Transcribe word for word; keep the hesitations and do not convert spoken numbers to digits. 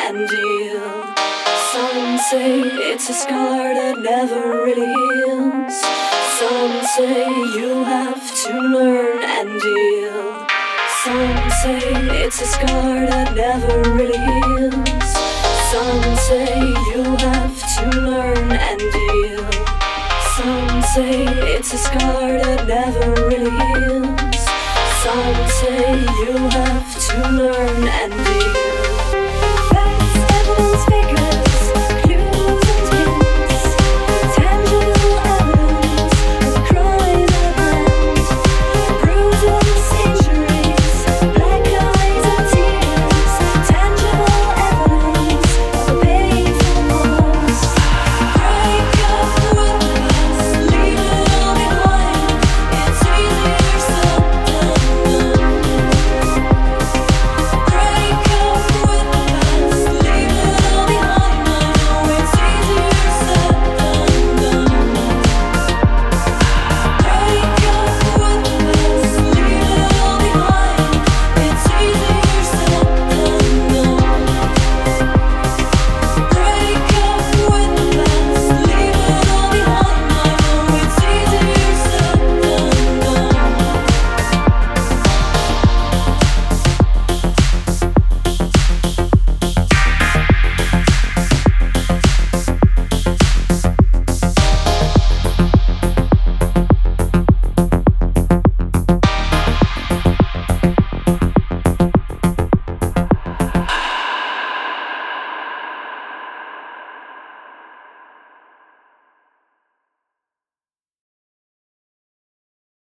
and deal. Some say it's a scar that never really heals. Some say you have to learn and deal. Some say it's a scar that never really heals. Some say you have to learn and deal. Some say it's a scar that never really heals. Some say you have to learn and